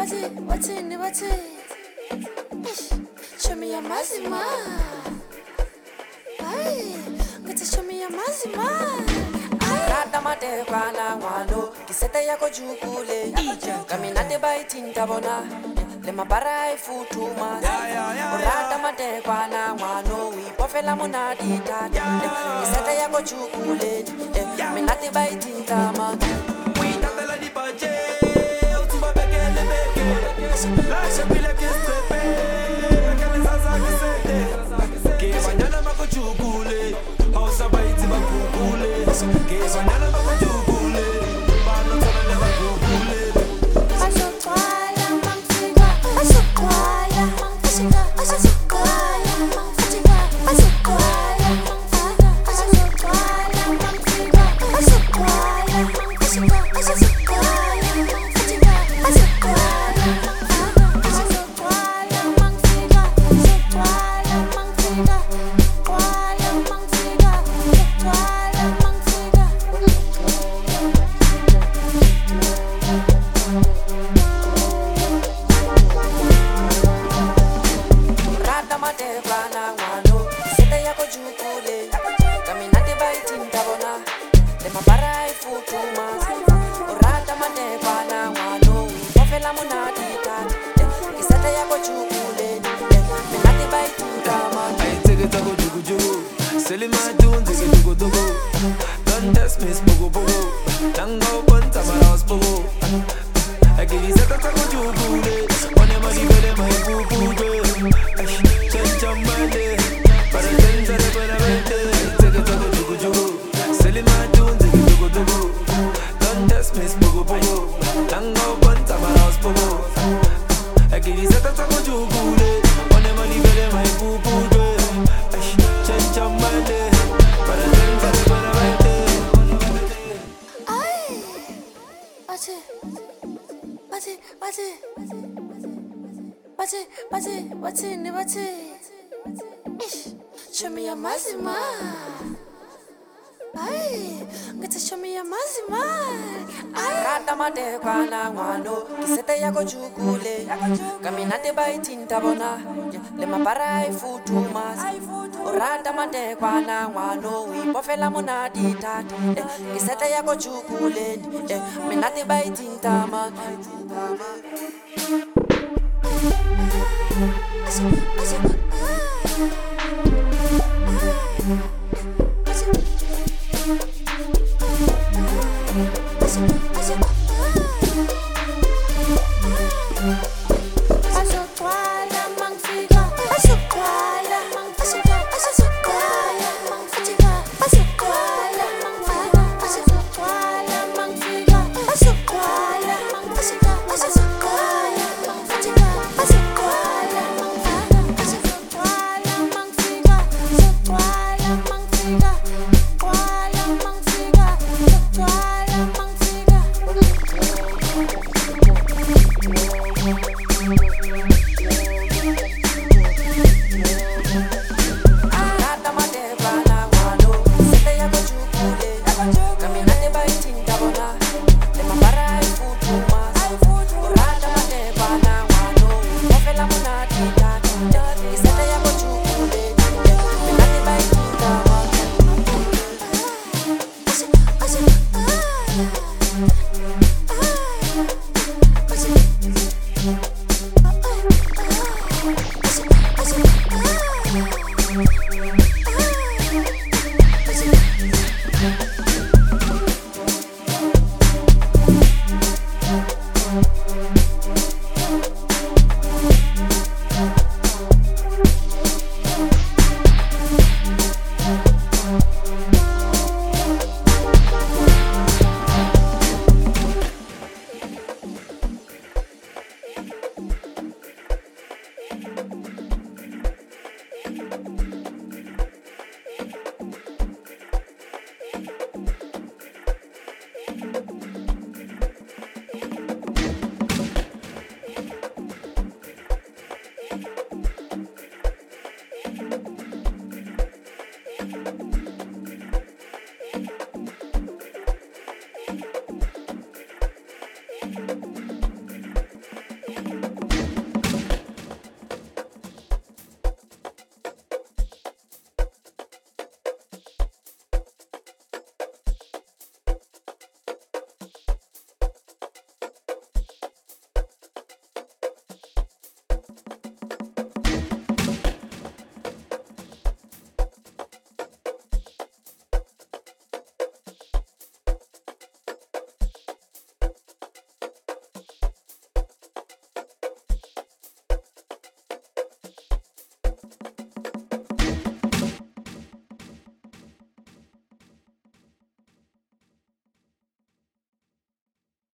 What's it? Show me your mazima. Ay, get to show me your mazima. Rata mate kwana wano, kisete yako jukule. Kaminate baitin tabona, le mapara futuma. Rata mate kwana wano, we pofela monadi tata. Kisete yako jukule, kaminate baitin tama. We tatela di pache, utuba bekele beke. La shapile kistepe, bekele sasa kisete. Ke banyana mako chukule, hausa baiti bakukule. Ke banyana mako chukule, bano tona bakukule. Ashokwala mangfika, ashokwala mangfika, ashokwala mangfika, ashokwala mangfika, ashokwala mangfika, ashokwala mangfika, ashokwala mangfika, ashokwala mangfika, ashokwala mangfika, ashokwala mangfika, kwala mangfika, ashokwala mangfika. Rata mate bana wano, sete yako jukule. Kaminate baitin tabona, le mapara futuma. Rata mate bana wano, pofela monadi tata. Kisete yako jukule, kaminate baitin tama. I take it go jugu jugu, silly my tunes take it jugu jugu. Don't test me spogo pogo, nango panta maras pogo. I give you set up go jugu le, on your money bele my boo boo be. Chen male, para tenza de buena mente. Take it go jugu jugu, silly my tunes take it jugu jugu. Don't test me spogo pogo, nango panta maras pogo. I give you set up go jugu le, on your money bele my boo boo be. Chen male, para tenza de buena mente. Ay, what's it? Show me your mazima. Ay, get to show me your mazima. Rata mate kwana wano, kisete yako jukule. Kaminate baitin tabona, le mapara futuma. Rata mate kwana wano, we pofela monadi tata. Kisete yako jukule, minate baitin tama.